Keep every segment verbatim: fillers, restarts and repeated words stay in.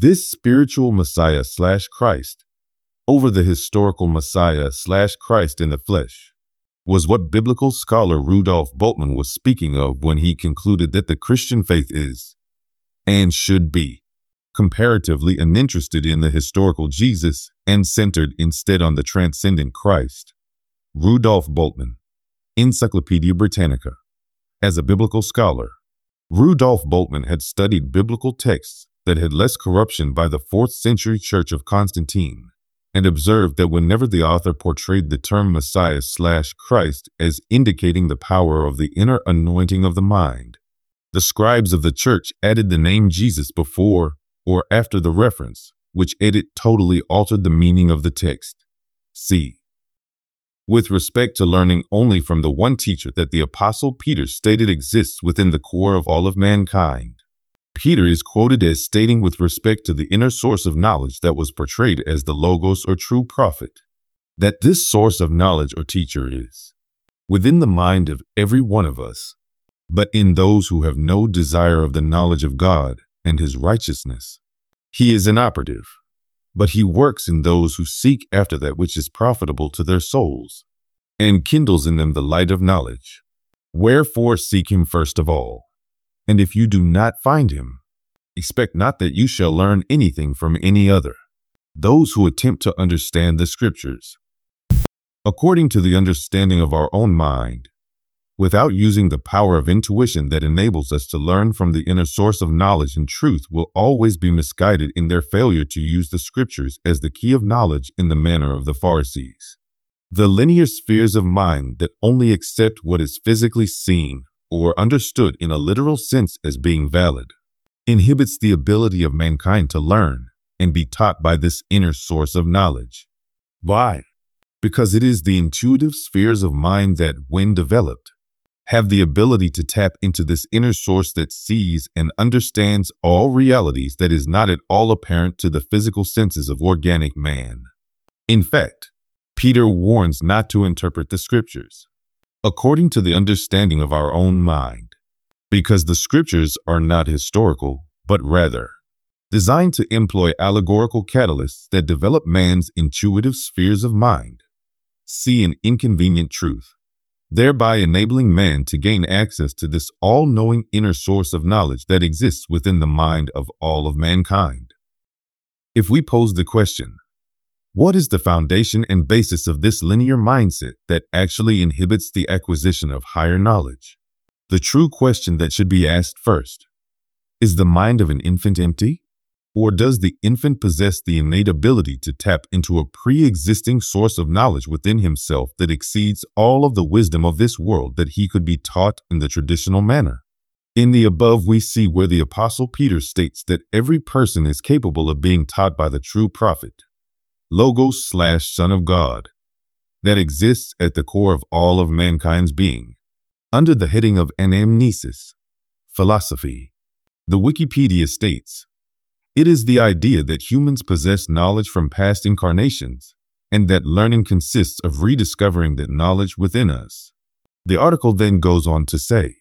This spiritual Messiah slash Christ over the historical Messiah slash Christ in the flesh was what biblical scholar Rudolf Bultmann was speaking of when he concluded that the Christian faith is, and should be, comparatively uninterested in the historical Jesus and centered instead on the transcendent Christ. Rudolf Bultmann, Encyclopedia Britannica. As a biblical scholar, Rudolf Bultmann had studied biblical texts that had less corruption by the fourth century Church of Constantine, and observed that whenever the author portrayed the term Messiah slash Christ as indicating the power of the inner anointing of the mind, the scribes of the church added the name Jesus before or after the reference, which edit totally altered the meaning of the text. C. With respect to learning only from the one teacher that the Apostle Peter stated exists within the core of all of mankind, Peter is quoted as stating with respect to the inner source of knowledge that was portrayed as the Logos or true prophet, that this source of knowledge or teacher is within the mind of every one of us, but in those who have no desire of the knowledge of God and his righteousness. He is inoperative, but he works in those who seek after that which is profitable to their souls, and kindles in them the light of knowledge. Wherefore seek him first of all. And if you do not find him, expect not that you shall learn anything from any other. Those who attempt to understand the scriptures according to the understanding of our own mind, without using the power of intuition that enables us to learn from the inner source of knowledge and truth, will always be misguided in their failure to use the scriptures as the key of knowledge in the manner of the Pharisees. The linear spheres of mind that only accept what is physically seen or understood in a literal sense as being valid, inhibits the ability of mankind to learn and be taught by this inner source of knowledge. Why? Because it is the intuitive spheres of mind that, when developed, have the ability to tap into this inner source that sees and understands all realities that is not at all apparent to the physical senses of organic man. In fact, Peter warns not to interpret the scriptures according to the understanding of our own mind, because the scriptures are not historical, but rather designed to employ allegorical catalysts that develop man's intuitive spheres of mind, see an inconvenient truth, thereby enabling man to gain access to this all-knowing inner source of knowledge that exists within the mind of all of mankind. If we pose the question, what is the foundation and basis of this linear mindset that actually inhibits the acquisition of higher knowledge? The true question that should be asked first, is the mind of an infant empty? Or does the infant possess the innate ability to tap into a pre-existing source of knowledge within himself that exceeds all of the wisdom of this world that he could be taught in the traditional manner? In the above, we see where the Apostle Peter states that every person is capable of being taught by the true prophet, Logos slash Son of God, that exists at the core of all of mankind's being, under the heading of anamnesis, philosophy. The Wikipedia states, it is the idea that humans possess knowledge from past incarnations, and that learning consists of rediscovering that knowledge within us. The article then goes on to say,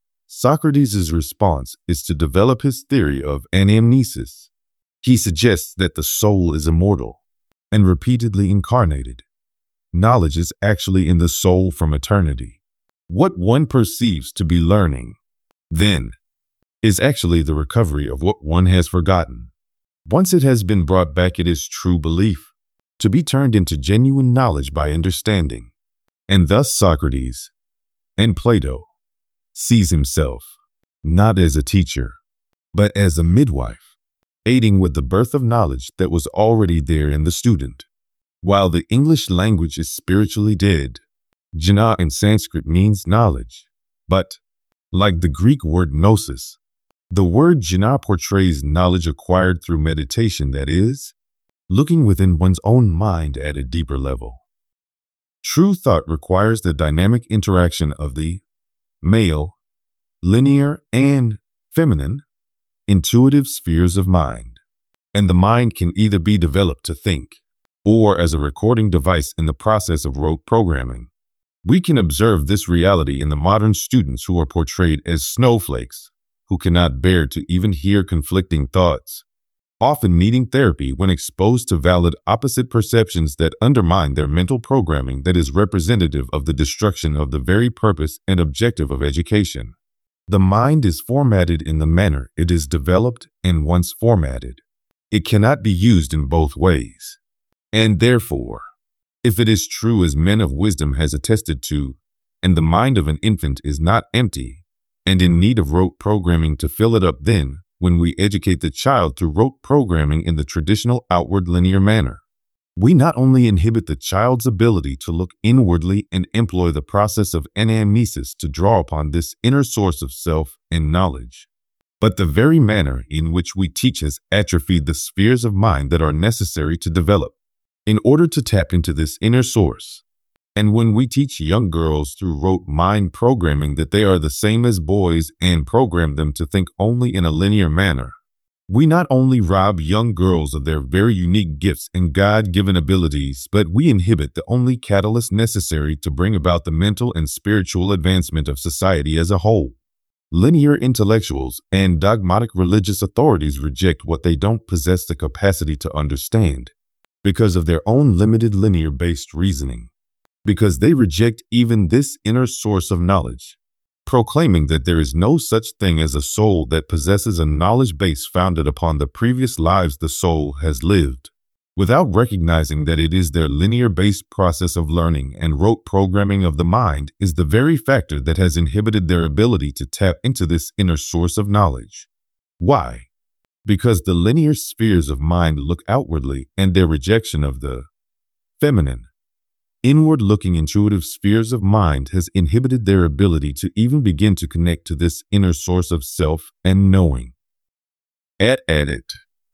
Socrates' response is to develop his theory of anamnesis. He suggests that the soul is immortal and repeatedly incarnated. Knowledge is actually in the soul from eternity. What one perceives to be learning, then, is actually the recovery of what one has forgotten. Once it has been brought back, it is true belief, to be turned into genuine knowledge by understanding. And thus Socrates, and Plato, sees himself not as a teacher, but as a midwife, aiding with the birth of knowledge that was already there in the student. While the English language is spiritually dead, jnana in Sanskrit means knowledge, but, like the Greek word gnosis, the word jnana portrays knowledge acquired through meditation, that is, looking within one's own mind at a deeper level. True thought requires the dynamic interaction of the male, linear, and feminine intuitive spheres of mind, and the mind can either be developed to think or as a recording device in the process of rote programming. We can observe this reality in the modern students who are portrayed as snowflakes, who cannot bear to even hear conflicting thoughts, often needing therapy when exposed to valid opposite perceptions that undermine their mental programming that is representative of the destruction of the very purpose and objective of education. The mind is formatted in the manner it is developed, and once formatted, it cannot be used in both ways. And therefore, if it is true as men of wisdom has attested to, and the mind of an infant is not empty and in need of rote programming to fill it up, then, when we educate the child through rote programming in the traditional outward linear manner, we not only inhibit the child's ability to look inwardly and employ the process of anamnesis to draw upon this inner source of self and knowledge, but the very manner in which we teach has atrophied the spheres of mind that are necessary to develop in order to tap into this inner source. And when we teach young girls through rote mind programming that they are the same as boys and program them to think only in a linear manner, we not only rob young girls of their very unique gifts and God-given abilities, but we inhibit the only catalyst necessary to bring about the mental and spiritual advancement of society as a whole. Linear intellectuals and dogmatic religious authorities reject what they don't possess the capacity to understand because of their own limited linear-based reasoning, because they reject even this inner source of knowledge, proclaiming that there is no such thing as a soul that possesses a knowledge base founded upon the previous lives the soul has lived, without recognizing that it is their linear-based process of learning and rote programming of the mind is the very factor that has inhibited their ability to tap into this inner source of knowledge. Why? Because the linear spheres of mind look outwardly, and their rejection of the feminine, inward-looking intuitive spheres of mind has inhibited their ability to even begin to connect to this inner source of self and knowing. At at it.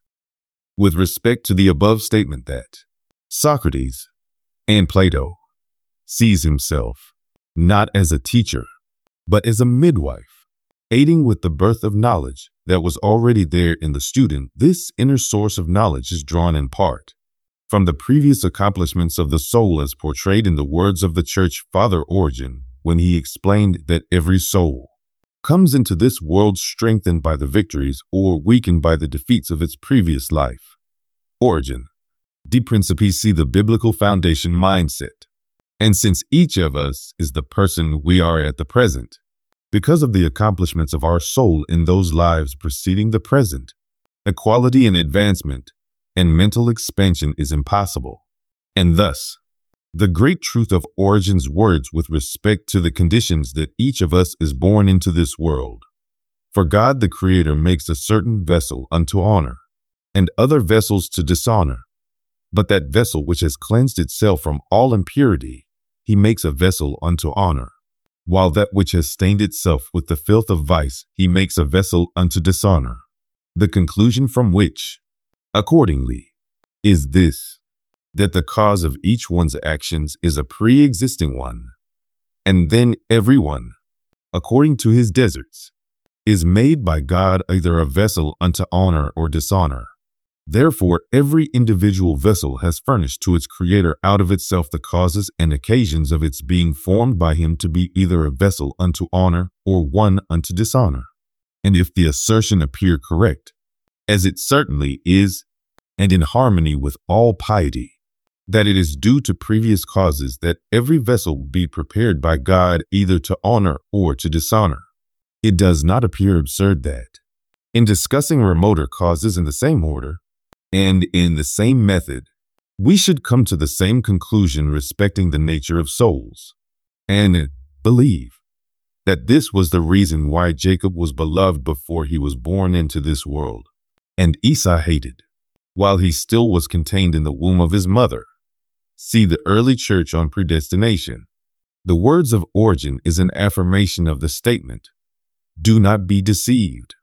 With respect to the above statement that Socrates and Plato sees himself not as a teacher, but as a midwife, aiding with the birth of knowledge that was already there in the student, this inner source of knowledge is drawn in part from the previous accomplishments of the soul as portrayed in the words of the Church Father Origen, when he explained that every soul comes into this world strengthened by the victories or weakened by the defeats of its previous life. Origen, De Principiis, the biblical foundation mindset. And since each of us is the person we are at the present, because of the accomplishments of our soul in those lives preceding the present, equality and advancement and mental expansion is impossible. And thus, the great truth of Origen's words with respect to the conditions that each of us is born into this world. For God the Creator makes a certain vessel unto honor, and other vessels to dishonor. But that vessel which has cleansed itself from all impurity, he makes a vessel unto honor, while that which has stained itself with the filth of vice, he makes a vessel unto dishonor. The conclusion from which, accordingly, is this, that the cause of each one's actions is a pre-existing one, and then everyone, according to his deserts, is made by God either a vessel unto honor or dishonor. Therefore, every individual vessel has furnished to its Creator out of itself the causes and occasions of its being formed by him to be either a vessel unto honor or one unto dishonor. And if the assertion appear correct, as it certainly is, and in harmony with all piety, that it is due to previous causes that every vessel be prepared by God either to honor or to dishonor, it does not appear absurd that, in discussing remoter causes in the same order, and in the same method, we should come to the same conclusion respecting the nature of souls, and believe that this was the reason why Jacob was beloved before he was born into this world, and Esau hated, while he still was contained in the womb of his mother. See the early church on predestination. The words of Origen is an affirmation of the statement, "Do not be deceived.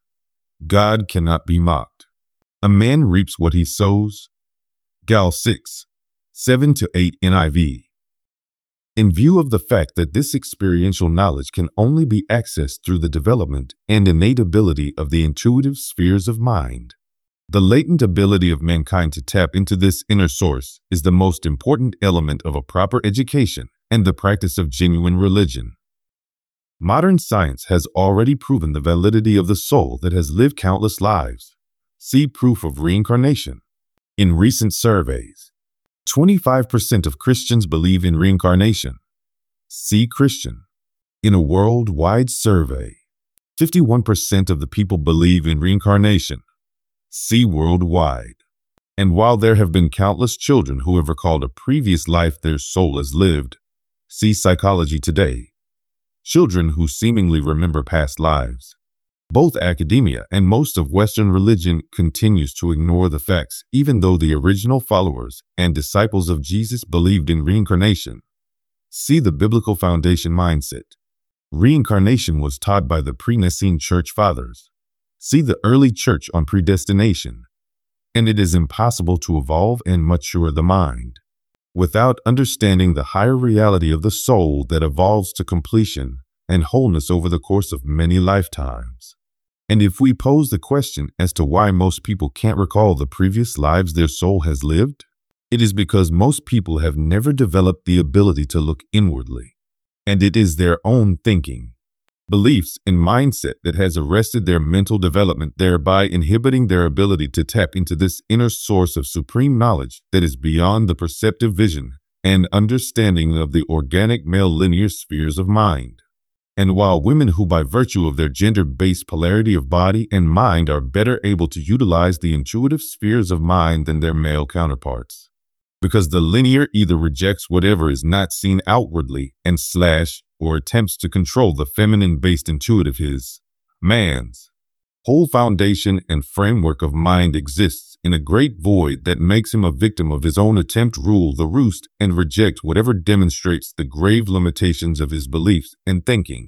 God cannot be mocked. A man reaps what he sows." Gal six, seven to eight N I V. In view of the fact that this experiential knowledge can only be accessed through the development and innate ability of the intuitive spheres of mind, the latent ability of mankind to tap into this inner source is the most important element of a proper education and the practice of genuine religion. Modern science has already proven the validity of the soul that has lived countless lives, See proof of reincarnation. In recent surveys, twenty-five percent of Christians believe in reincarnation. See Christian. In a worldwide survey, fifty-one percent of the people believe in reincarnation. See worldwide. And while there have been countless children who have recalled a previous life their soul has lived, see Psychology Today. Children who seemingly remember past lives. Both academia and most of Western religion continues to ignore the facts, even though the original followers and disciples of Jesus believed in reincarnation. See the Biblical Foundation Mindset. Reincarnation was taught by the pre-Nicene Church Fathers. See the early church on predestination. And it is impossible to evolve and mature the mind without understanding the higher reality of the soul that evolves to completion and wholeness over the course of many lifetimes. And if we pose the question as to why most people can't recall the previous lives their soul has lived, it is because most people have never developed the ability to look inwardly. And it is their own thinking, beliefs, and mindset that has arrested their mental development, thereby inhibiting their ability to tap into this inner source of supreme knowledge that is beyond the perceptive vision and understanding of the organic male linear spheres of mind. And while women who by virtue of their gender-based polarity of body and mind are better able to utilize the intuitive spheres of mind than their male counterparts, because the linear either rejects whatever is not seen outwardly and slash or attempts to control the feminine-based intuitive his, man's, whole foundation and framework of mind exists in a great void that makes him a victim of his own attempt to rule the roost and reject whatever demonstrates the grave limitations of his beliefs and thinking.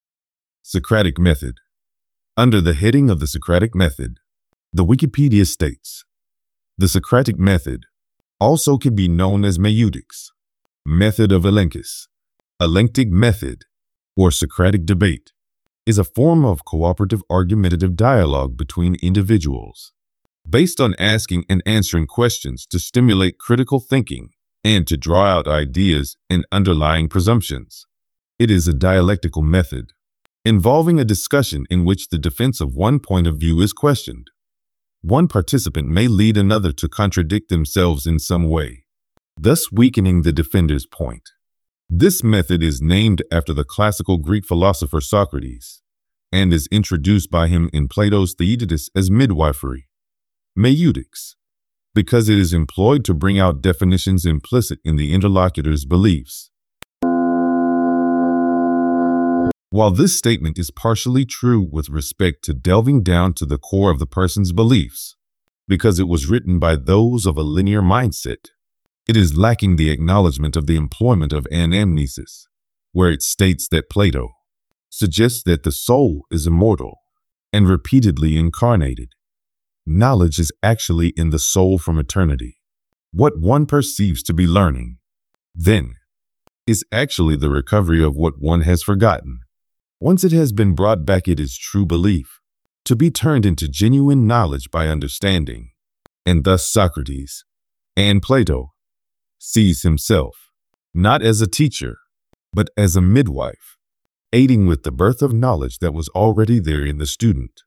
Socratic Method. Under the heading of the Socratic Method, the Wikipedia states, the Socratic Method also can be known as Maieuticks, method of Elenctus, Elenctic method, or Socratic debate, is a form of cooperative argumentative dialogue between individuals, based on asking and answering questions to stimulate critical thinking and to draw out ideas and underlying presumptions. It is a dialectical method, involving a discussion in which the defense of one point of view is questioned. One participant may lead another to contradict themselves in some way, thus weakening the defender's point. This method is named after the classical Greek philosopher Socrates, and is introduced by him in Plato's Theaetetus as midwifery, Maieuticks, because it is employed to bring out definitions implicit in the interlocutor's beliefs. While this statement is partially true with respect to delving down to the core of the person's beliefs, because it was written by those of a linear mindset, it is lacking the acknowledgement of the employment of anamnesis, where it states that Plato suggests that the soul is immortal and repeatedly incarnated. Knowledge is actually in the soul from eternity. What one perceives to be learning, then, is actually the recovery of what one has forgotten. Once it has been brought back, it is true belief, to be turned into genuine knowledge by understanding. And thus Socrates and Plato sees himself not as a teacher, but as a midwife, aiding with the birth of knowledge that was already there in the student.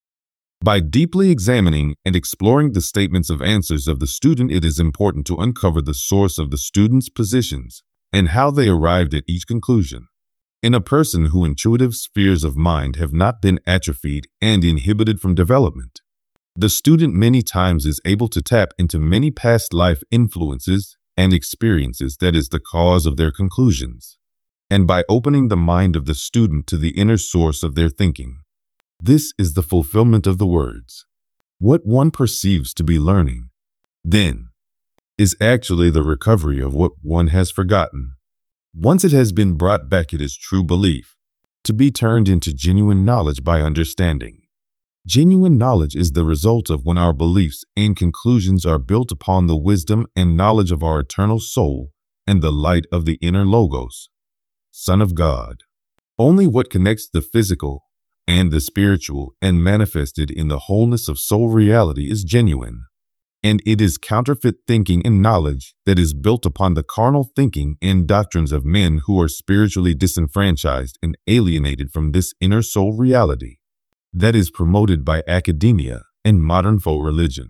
By deeply examining and exploring the statements of answers of the student, it is important to uncover the source of the student's positions and how they arrived at each conclusion. In a person whose intuitive spheres of mind have not been atrophied and inhibited from development, the student many times is able to tap into many past life influences and experiences that is the cause of their conclusions. And by opening the mind of the student to the inner source of their thinking, this is the fulfillment of the words, what one perceives to be learning, then, is actually the recovery of what one has forgotten. Once it has been brought back, it is true belief, to be turned into genuine knowledge by understanding. Genuine knowledge is the result of when our beliefs and conclusions are built upon the wisdom and knowledge of our eternal soul and the light of the inner Logos, Son of God. Only what connects the physical and the spiritual and manifested in the wholeness of soul reality is genuine. And it is counterfeit thinking and knowledge that is built upon the carnal thinking and doctrines of men who are spiritually disenfranchised and alienated from this inner soul reality, that is promoted by academia and modern faux religion.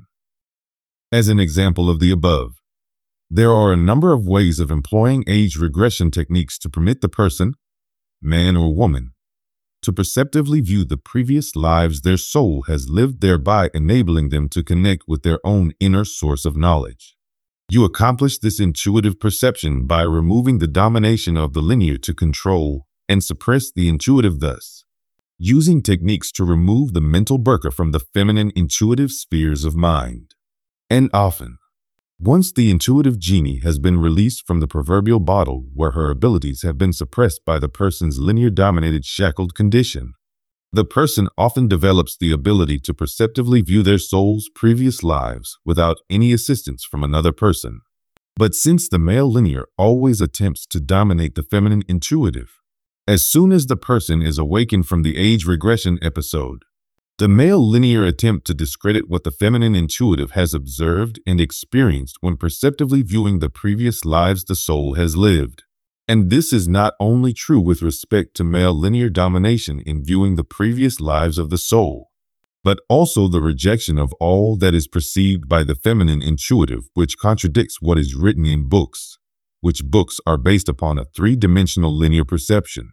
As an example of the above, there are a number of ways of employing age regression techniques to permit the person, man or woman, to perceptively view the previous lives their soul has lived, thereby enabling them to connect with their own inner source of knowledge. You accomplish this intuitive perception by removing the domination of the linear to control and suppress the intuitive, thus using techniques to remove the mental burqa from the feminine intuitive spheres of mind. And often, once the intuitive genie has been released from the proverbial bottle where her abilities have been suppressed by the person's linear-dominated shackled condition, the person often develops the ability to perceptively view their soul's previous lives without any assistance from another person. But since the male linear always attempts to dominate the feminine intuitive, as soon as the person is awakened from the age regression episode, the male linear attempt to discredit what the feminine intuitive has observed and experienced when perceptively viewing the previous lives the soul has lived. And this is not only true with respect to male linear domination in viewing the previous lives of the soul, but also the rejection of all that is perceived by the feminine intuitive, which contradicts what is written in books, which books are based upon a three-dimensional linear perception.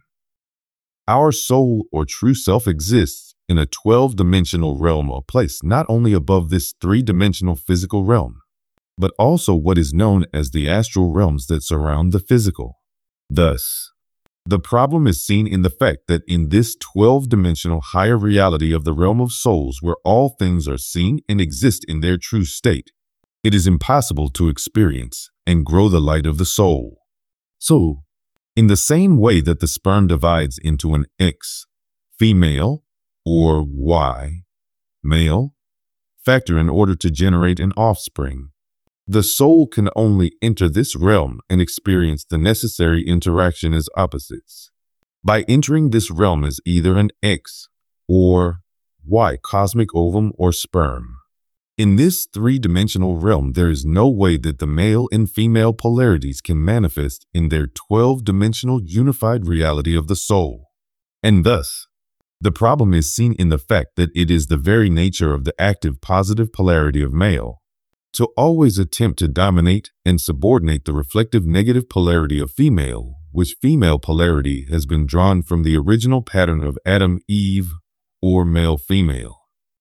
Our soul or true self exists in a twelve-dimensional realm or place not only above this three-dimensional physical realm, but also what is known as the astral realms that surround the physical. Thus, the problem is seen in the fact that in this twelve-dimensional higher reality of the realm of souls where all things are seen and exist in their true state, it is impossible to experience and grow the light of the soul. So, in the same way that the sperm divides into an X, female, or Y, male, factor in order to generate an offspring, the soul can only enter this realm and experience the necessary interaction as opposites. By entering this realm as either an X or Y cosmic ovum or sperm. In this three-dimensional realm, there is no way that the male and female polarities can manifest in their twelve-dimensional unified reality of the soul. And thus, the problem is seen in the fact that it is the very nature of the active positive polarity of male to always attempt to dominate and subordinate the reflective negative polarity of female, which female polarity has been drawn from the original pattern of Adam, Eve, or male-female.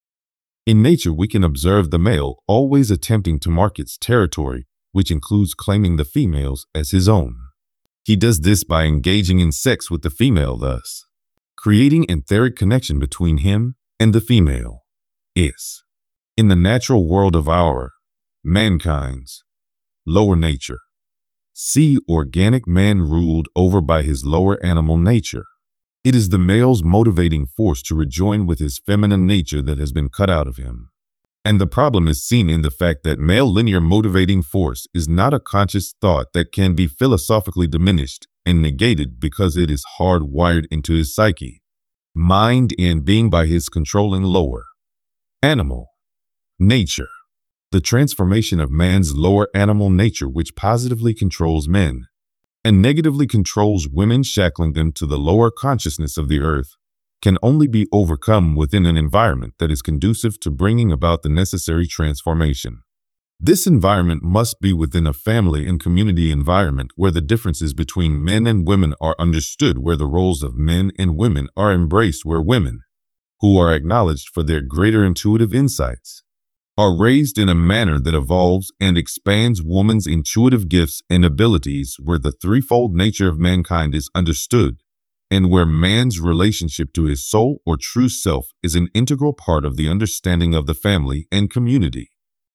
In nature, we can observe the male always attempting to mark its territory, which includes claiming the females as his own. He does this by engaging in sex with the female, thus creating an etheric connection between him and the female. Is, in the natural world of our mankind's lower nature, see organic man ruled over by his lower animal nature. It is the male's motivating force to rejoin with his feminine nature that has been cut out of him. And the problem is seen in the fact that male linear motivating force is not a conscious thought that can be philosophically diminished and negated because it is hardwired into his psyche, mind, and being by his controlling lower animal nature. The transformation of man's lower animal nature, which positively controls men and negatively controls women, shackling them to the lower consciousness of the earth, can only be overcome within an environment that is conducive to bringing about the necessary transformation. This environment must be within a family and community environment where the differences between men and women are understood, where the roles of men and women are embraced, where women, who are acknowledged for their greater intuitive insights, are raised in a manner that evolves and expands woman's intuitive gifts and abilities, where the threefold nature of mankind is understood, and where man's relationship to his soul or true self is an integral part of the understanding of the family and community.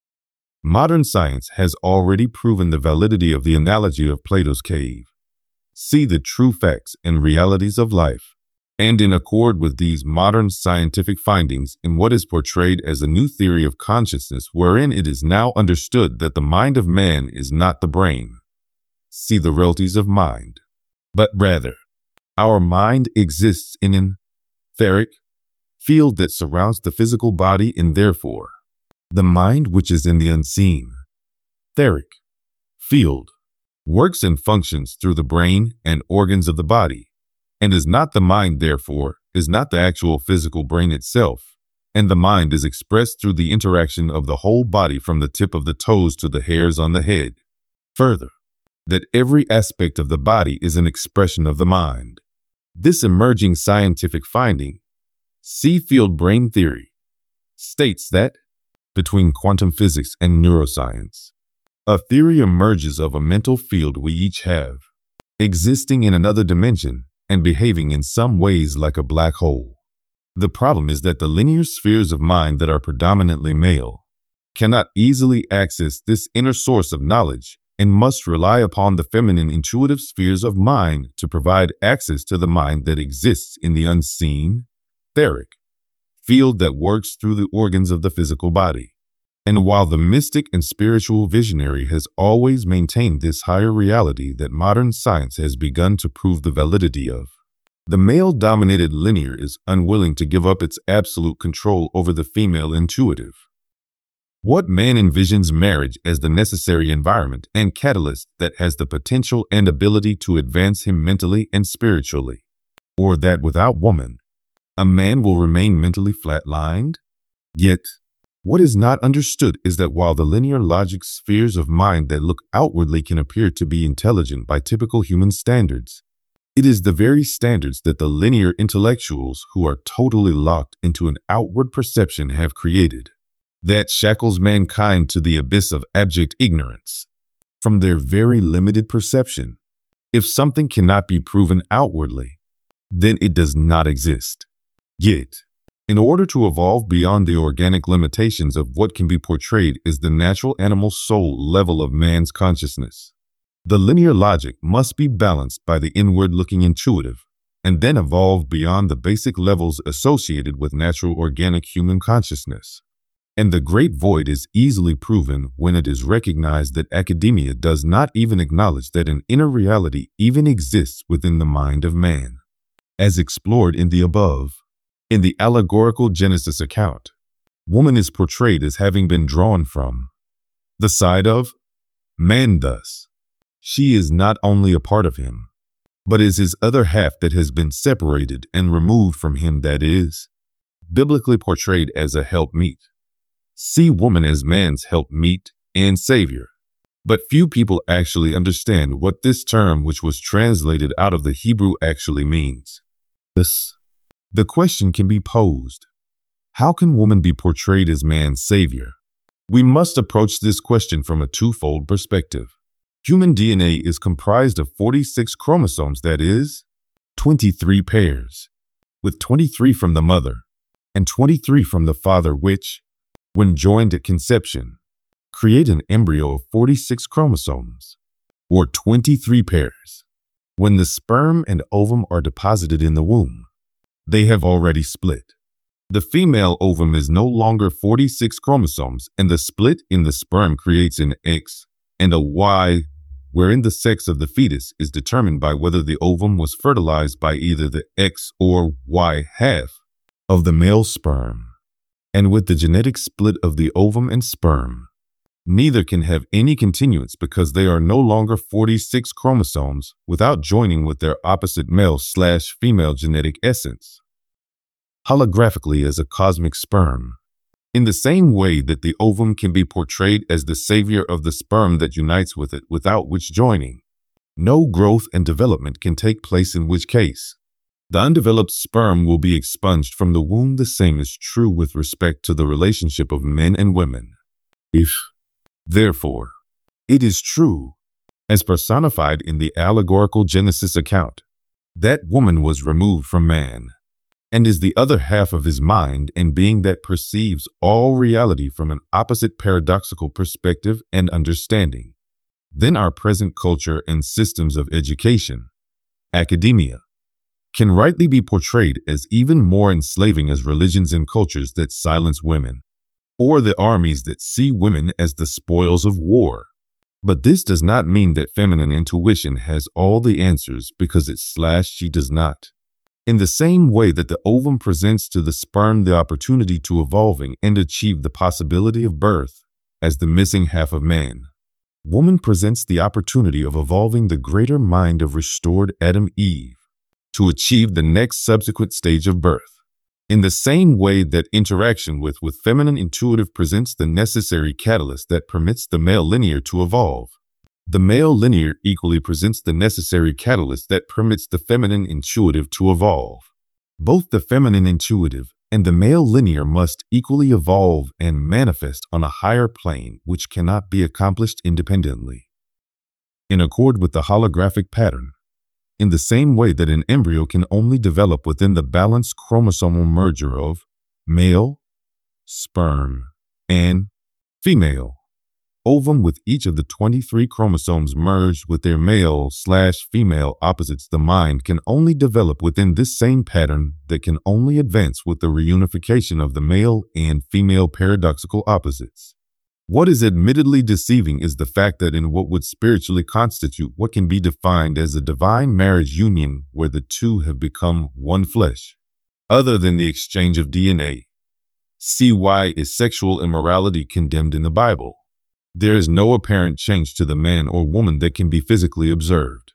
Modern science has already proven the validity of the analogy of Plato's cave. See the true facts and realities of life. And in accord with these modern scientific findings in what is portrayed as a new theory of consciousness, wherein it is now understood that the mind of man is not the brain, see the realities of mind, but rather, our mind exists in an etheric field that surrounds the physical body, and therefore, the mind, which is in the unseen etheric field, works and functions through the brain and organs of the body, and is not the mind, therefore, is not the actual physical brain itself, and the mind is expressed through the interaction of the whole body from the tip of the toes to the hairs on the head. Further, that every aspect of the body is an expression of the mind. This emerging scientific finding, see field brain theory, states that, between quantum physics and neuroscience, a theory emerges of a mental field we each have, existing in another dimension and behaving in some ways like a black hole. The problem is that the linear spheres of mind that are predominantly male cannot easily access this inner source of knowledge and must rely upon the feminine intuitive spheres of mind to provide access to the mind that exists in the unseen, etheric field that works through the organs of the physical body. And while the mystic and spiritual visionary has always maintained this higher reality that modern science has begun to prove the validity of, the male-dominated linear is unwilling to give up its absolute control over the female intuitive. What man envisions marriage as the necessary environment and catalyst that has the potential and ability to advance him mentally and spiritually, or that without woman, a man will remain mentally flatlined? Yet, what is not understood is that while the linear logic spheres of mind that look outwardly can appear to be intelligent by typical human standards, it is the very standards that the linear intellectuals who are totally locked into an outward perception have created that shackles mankind to the abyss of abject ignorance from their very limited perception. If something cannot be proven outwardly, then it does not exist. Yet, in order to evolve beyond the organic limitations of what can be portrayed as the natural animal soul level of man's consciousness, the linear logic must be balanced by the inward-looking intuitive, and then evolve beyond the basic levels associated with natural organic human consciousness. And the great void is easily proven when it is recognized that academia does not even acknowledge that an inner reality even exists within the mind of man. As explored in the above, in the allegorical Genesis account, woman is portrayed as having been drawn from the side of man. Thus, she is not only a part of him, but is his other half that has been separated and removed from him, that is, biblically portrayed as a helpmeet. See woman as man's helpmeet and savior. But few people actually understand what this term, which was translated out of the Hebrew, actually means. This, the question can be posed: how can woman be portrayed as man's savior? We must approach this question from a twofold perspective. Human D N A is comprised of forty-six chromosomes, that is, twenty-three pairs, with twenty-three from the mother and twenty-three from the father, which, when joined at conception, create an embryo of forty-six chromosomes, or twenty-three pairs. When the sperm and ovum are deposited in the womb, they have already split. The female ovum is no longer forty-six chromosomes, and the split in the sperm creates an X and a Y, wherein the sex of the fetus is determined by whether the ovum was fertilized by either the X or Y half of the male sperm. And with the genetic split of the ovum and sperm, neither can have any continuance because they are no longer forty-six chromosomes without joining with their opposite male slash female genetic essence, holographically as a cosmic sperm. In the same way that the ovum can be portrayed as the savior of the sperm that unites with it, without which joining, no growth and development can take place, in which case, the undeveloped sperm will be expunged from the womb. The same is true with respect to the relationship of men and women. If, therefore, it is true, as personified in the allegorical Genesis account, that woman was removed from man, and is the other half of his mind and being that perceives all reality from an opposite paradoxical perspective and understanding, then our present culture and systems of education, academia, can rightly be portrayed as even more enslaving as religions and cultures that silence women, or the armies that see women as the spoils of war. But this does not mean that feminine intuition has all the answers, because it slash she does not. In the same way that the ovum presents to the sperm the opportunity to evolving and achieve the possibility of birth as the missing half of man, woman presents the opportunity of evolving the greater mind of restored Adam Eve to achieve the next subsequent stage of birth. In the same way that interaction with, with feminine intuitive presents the necessary catalyst that permits the male linear to evolve, the male linear equally presents the necessary catalyst that permits the feminine intuitive to evolve. Both the feminine intuitive and the male linear must equally evolve and manifest on a higher plane, which cannot be accomplished independently. In accord with the holographic pattern, in the same way that an embryo can only develop within the balanced chromosomal merger of male, sperm, and female ovum, with each of the twenty-three chromosomes merged with their male slash female opposites, the mind can only develop within this same pattern that can only advance with the reunification of the male and female paradoxical opposites. What is admittedly deceiving is the fact that in what would spiritually constitute what can be defined as a divine marriage union where the two have become one flesh, other than the exchange of D N A, see why is sexual immorality condemned in the Bible. There is no apparent change to the man or woman that can be physically observed.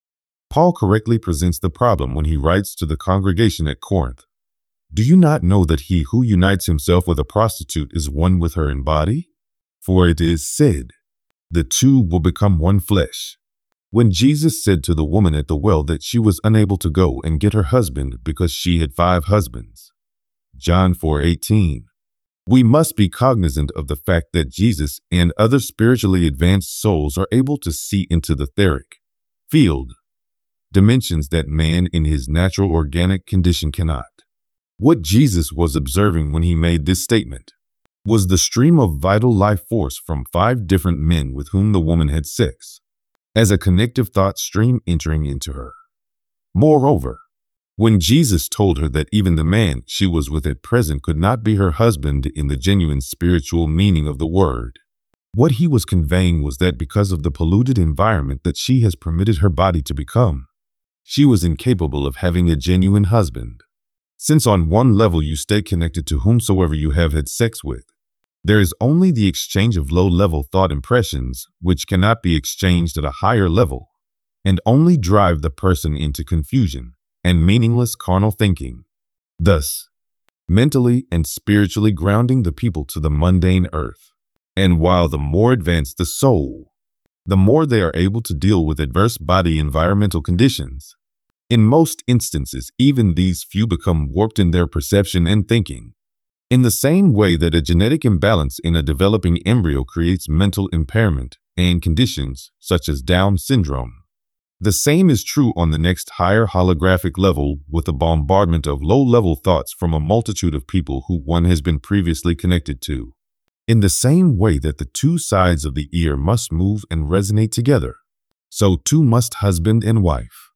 Paul correctly presents the problem when he writes to the congregation at Corinth, "Do you not know that he who unites himself with a prostitute is one with her in body? For it is said, the two will become one flesh." When Jesus said to the woman at the well that she was unable to go and get her husband because she had five husbands, John four eighteen, we must be cognizant of the fact that Jesus and other spiritually advanced souls are able to see into the etheric field, dimensions that man in his natural organic condition cannot. What Jesus was observing when he made this statement was the stream of vital life force from five different men with whom the woman had sex, as a connective thought stream entering into her. Moreover, when Jesus told her that even the man she was with at present could not be her husband in the genuine spiritual meaning of the word, what he was conveying was that because of the polluted environment that she has permitted her body to become, she was incapable of having a genuine husband. Since on one level you stay connected to whomsoever you have had sex with, there is only the exchange of low-level thought impressions which cannot be exchanged at a higher level, and only drive the person into confusion and meaningless carnal thinking, thus mentally and spiritually grounding the people to the mundane earth. And while the more advanced the soul, the more they are able to deal with adverse body environmental conditions. In most instances, even these few become warped in their perception and thinking. In the same way that a genetic imbalance in a developing embryo creates mental impairment and conditions such as Down syndrome, the same is true on the next higher holographic level with a bombardment of low-level thoughts from a multitude of people who one has been previously connected to. In the same way that the two sides of the ear must move and resonate together, so too must husband and wife.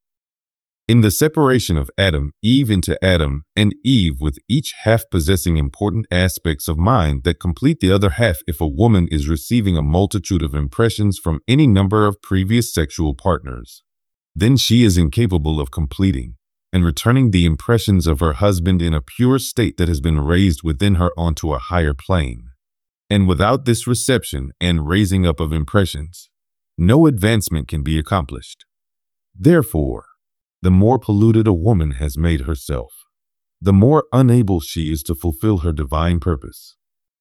In the separation of Adam, Eve into Adam and Eve, with each half possessing important aspects of mind that complete the other half, if a woman is receiving a multitude of impressions from any number of previous sexual partners, then she is incapable of completing and returning the impressions of her husband in a pure state that has been raised within her onto a higher plane. And without this reception and raising up of impressions, no advancement can be accomplished. Therefore, the more polluted a woman has made herself, the more unable she is to fulfill her divine purpose.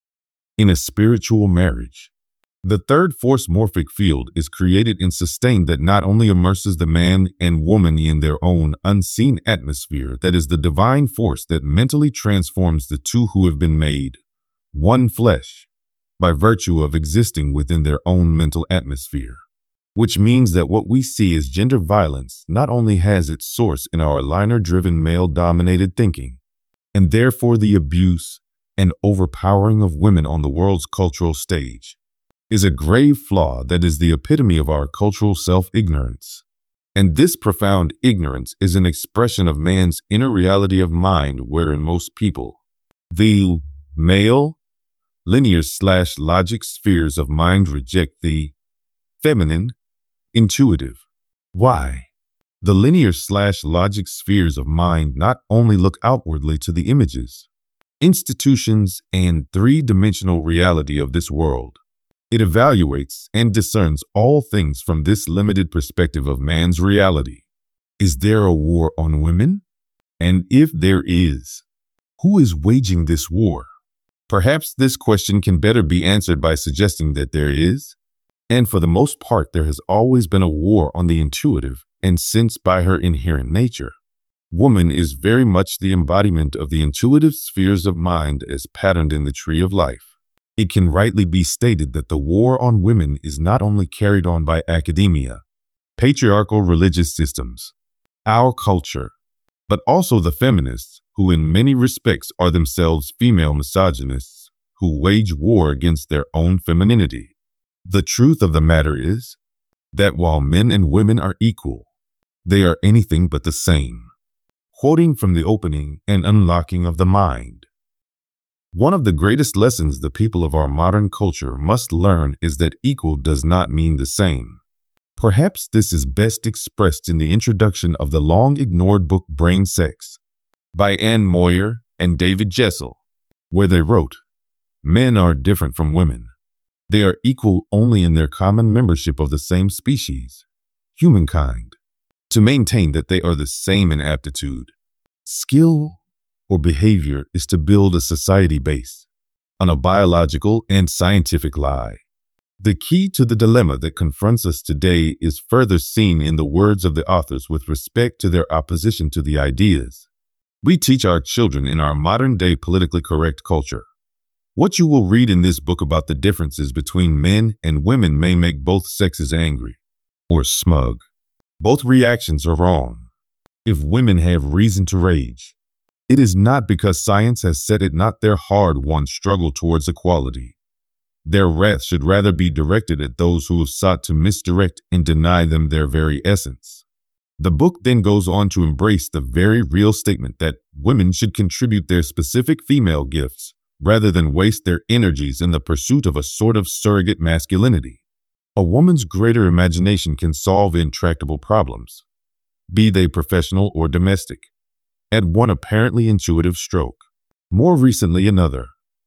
In a spiritual marriage, the third force morphic field is created and sustained that not only immerses the man and woman in their own unseen atmosphere, that is the divine force that mentally transforms the two who have been made one flesh by virtue of existing within their own mental atmosphere, which means that what we see as gender violence not only has its source in our liner-driven male-dominated thinking, and therefore the abuse and overpowering of women on the world's cultural stage, is a grave flaw that is the epitome of our cultural self-ignorance. And this profound ignorance is an expression of man's inner reality of mind, wherein most people, the male, linear slash logic spheres of mind, reject the feminine, intuitive. Why? The linear slash logic spheres of mind not only look outwardly to the images, institutions, and three-dimensional reality of this world. It evaluates and discerns all things from this limited perspective of man's reality. Is there a war on women? And if there is, Who is waging this war? Perhaps this question can better be answered by suggesting that there is, and for the most part, there has always been a war on the intuitive, and since by her inherent nature, woman is very much the embodiment of the intuitive spheres of mind as patterned in the tree of life. It can rightly be stated that the war on women is not only carried on by academia, patriarchal religious systems, our culture, but also the feminists, who in many respects are themselves female misogynists, who wage war against their own femininity. The truth of the matter is that while men and women are equal, they are anything but the same. Quoting from the opening and unlocking of the mind. One of the greatest lessons the people of our modern culture must learn is that equal does not mean the same. Perhaps this is best expressed in the introduction of the long-ignored book Brain Sex by Anne Moyer and David Jessel, where they wrote, "Men are different from women. They are equal only in their common membership of the same species, humankind. To maintain that they are the same in aptitude, skill, or behavior is to build a society based on a biological and scientific lie. The key to the dilemma that confronts us today is further seen in the words of the authors with respect to their opposition to the ideas we teach our children in our modern-day politically correct culture. What you will read in this book about the differences between men and women may make both sexes angry or smug. Both reactions are wrong. If women have reason to rage, it is not because science has set it not their hard-won struggle towards equality. Their wrath should rather be directed at those who have sought to misdirect and deny them their very essence. The book then goes on to embrace the very real statement that women should contribute their specific female gifts rather than waste their energies in the pursuit of a sort of surrogate masculinity. A woman's greater imagination can solve intractable problems, be they professional or domestic, at one apparently intuitive stroke. More recently, another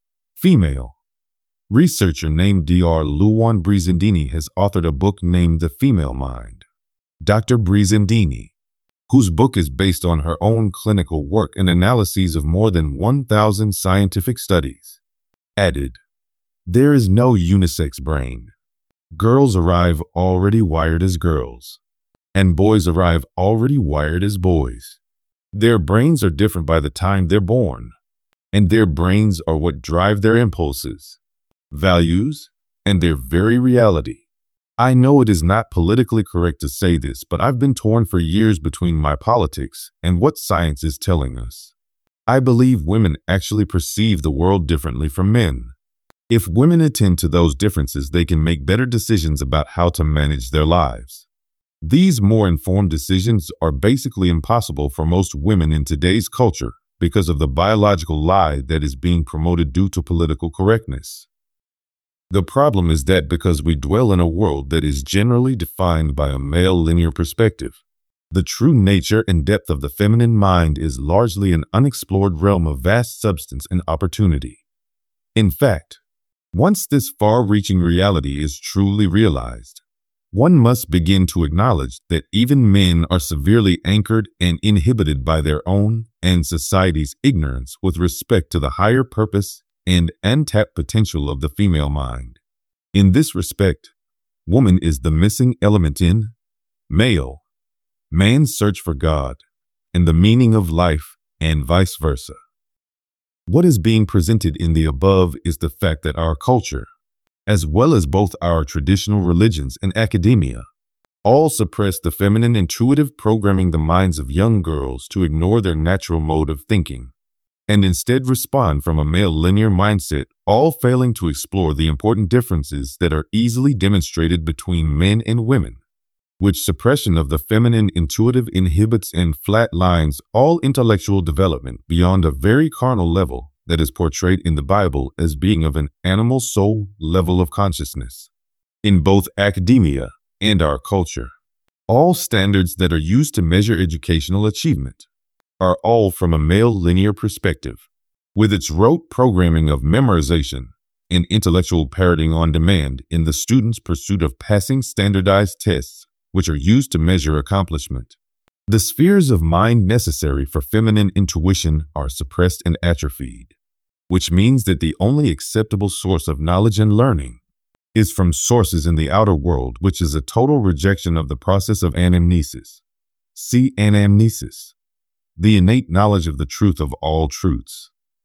female researcher named Doctor Luan Brizendini has authored a book named The Female Mind. Doctor Brizendini, whose book is based on her own clinical work and analyses of more than one thousand scientific studies, added, "There is no unisex brain. Girls arrive already wired as girls, and boys arrive already wired as boys. Their brains are different by the time they're born, and their brains are what drive their impulses, values, and their very reality. I know it is not politically correct to say this, but I've been torn for years between my politics and what science is telling us. I believe women actually perceive the world differently from men. If women attend to those differences, they can make better decisions about how to manage their lives. These more informed decisions are basically impossible for most women in today's culture because of the biological lie that is being promoted due to political correctness. The problem is that because we dwell in a world that is generally defined by a male linear perspective, the true nature and depth of the feminine mind is largely an unexplored realm of vast substance and opportunity. In fact, once this far-reaching reality is truly realized, one must begin to acknowledge that even men are severely anchored and inhibited by their own and society's ignorance with respect to the higher purpose and untapped potential of the female mind. In this respect, woman is the missing element in male, man's search for God, and the meaning of life, and vice versa. What is being presented in the above is the fact that our culture, as well as both our traditional religions and academia, all suppress the feminine intuitive programming the minds of young girls to ignore their natural mode of thinking, and instead respond from a male linear mindset, all failing to explore the important differences that are easily demonstrated between men and women, which suppression of the feminine intuitive inhibits and flatlines all intellectual development beyond a very carnal level that is portrayed in the Bible as being of an animal soul level of consciousness. In both academia and our culture, all standards that are used to measure educational achievement are all from a male linear perspective, with its rote programming of memorization and intellectual parroting on demand in the student's pursuit of passing standardized tests, which are used to measure accomplishment. The spheres of mind necessary for feminine intuition are suppressed and atrophied, which means that the only acceptable source of knowledge and learning is from sources in the outer world, which is a total rejection of the process of anamnesis. See anamnesis, the innate knowledge of the truth of all truths.